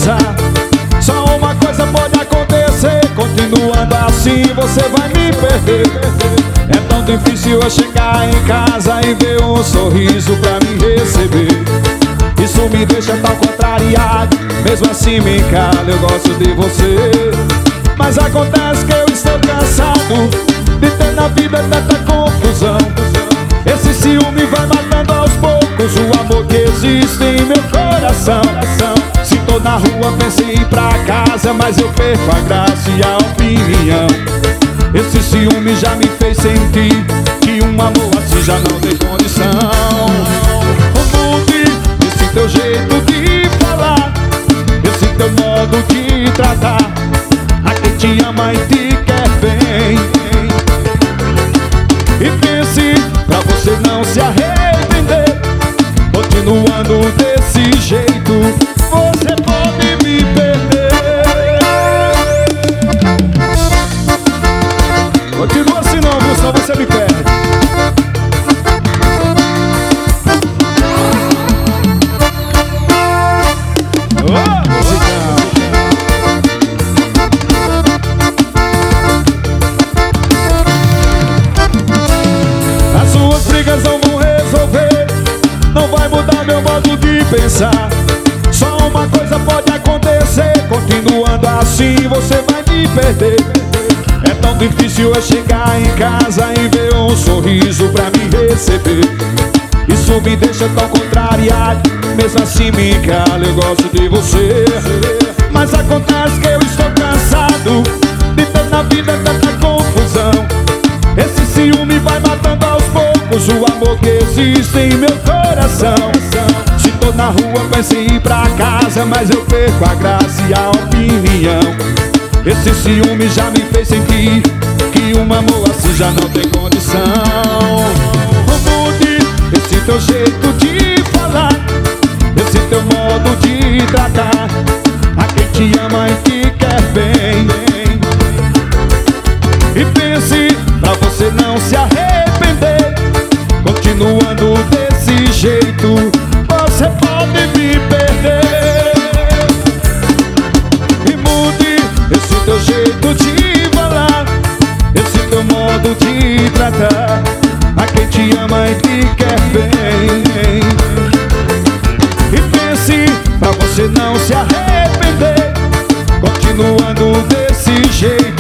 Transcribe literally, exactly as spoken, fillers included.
pensar. Só uma coisa pode acontecer, continuando assim você vai me perder. É tão difícil eu chegar em casa e ver um sorriso pra me receber. Isso me deixa tão contrariado, mesmo assim me cala, eu gosto de você. Mas acontece que eu estou cansado de ter na vida tanta confusão. Esse ciúme vai matando aos poucos o amor que existe em meu coração. Se tô na rua penso em ir pra casa, mas eu perco a graça e a opinião. Esse ciúme já me fez sentir que um amor assim já não tem condição. Mude esse teu jeito de falar, esse teu modo de tratar. A quem te ama e te quer bem. E pense pra você não se arrepender. Continuando desse jeito você pode me perder. Continua assim não, viu? Só você me perde. Oh, musicão. As suas brigas não vão resolver, não vai mudar meu modo de pensar. Só uma coisa pode acontecer, continuando assim você vai me perder. É tão difícil eu chegar em casa e ver um sorriso pra me receber. Isso me deixa tão contrariado, mesmo assim me cala, eu gosto de você. Mas acontece que eu estou cansado de ter na vida tanta confusão. Esse ciúme vai matando aos poucos o amor que existe em meu coração. Se tô na rua penso em ir pra casa, mas eu perco a graça e a opinião. Esse ciúme já me fez sentir que um amor assim já não tem condição. Mude esse teu jeito de falar, esse teu modo de tratar. A quem te ama e te quer bem. E pense pra você não se arrepender. Continuando desse jeito você pode me perder. E mude esse teu jeito de falar, esse teu modo de tratar. A quem te ama e te quer bem. E pense pra você não se arrepender. Continuando desse jeito